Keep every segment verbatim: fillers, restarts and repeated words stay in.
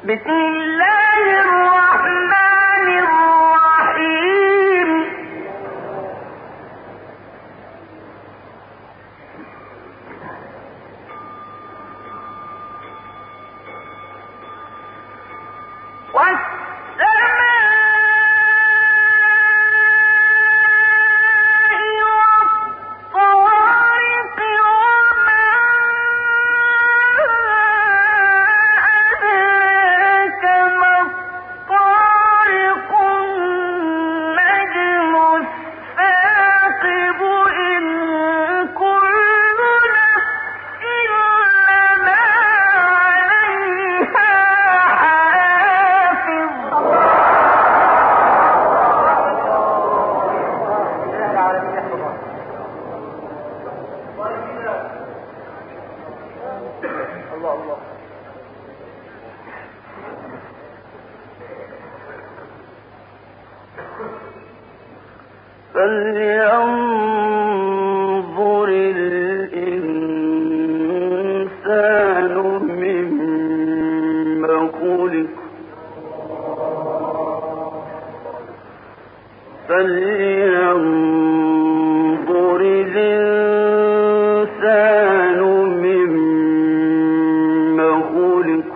بسم الله الرحمن الرحيم. فلينظر الإنسان مما خلق فلينظر الإنسان مما خلق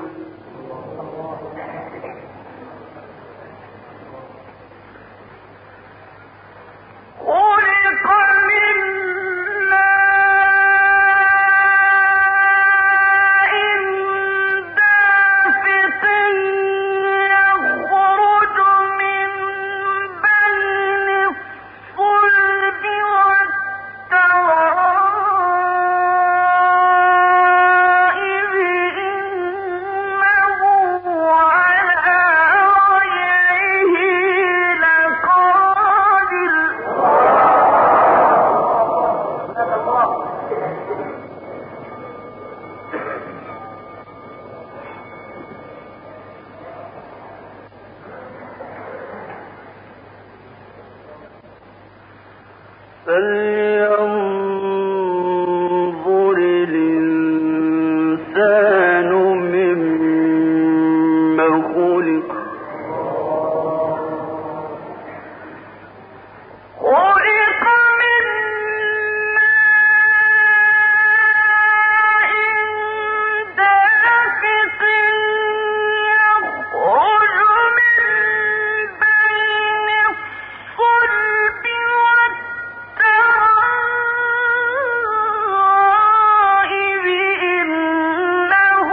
فلينظر الإنسان مما خلق خلق من ماء دافق يخرج من بين الصلب والترائب إنه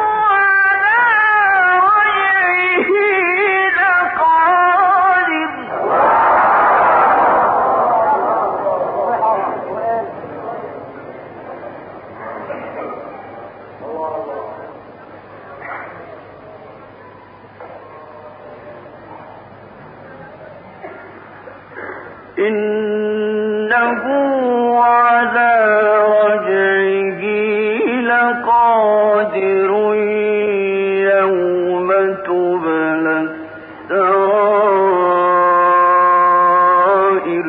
على رجعه لقادر يوم تبلى السرائر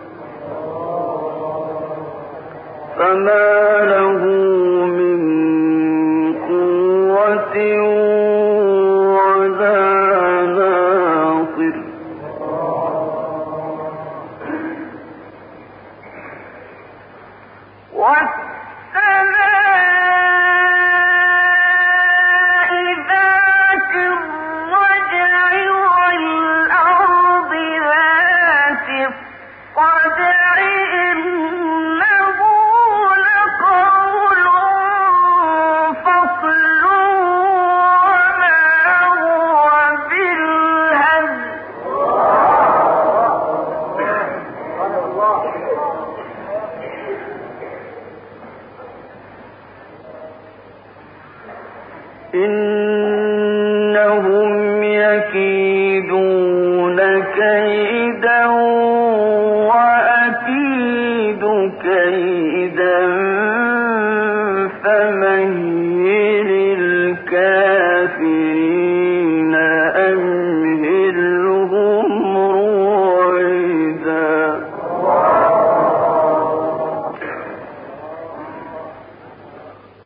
فما له من قوة ولا ناصر والسماء ذات الرجع والأرض ذات الصدع إنه لقول فصل وما هو بالهزل إنهم يكيدون كيدا وأكيد كيدا فمهل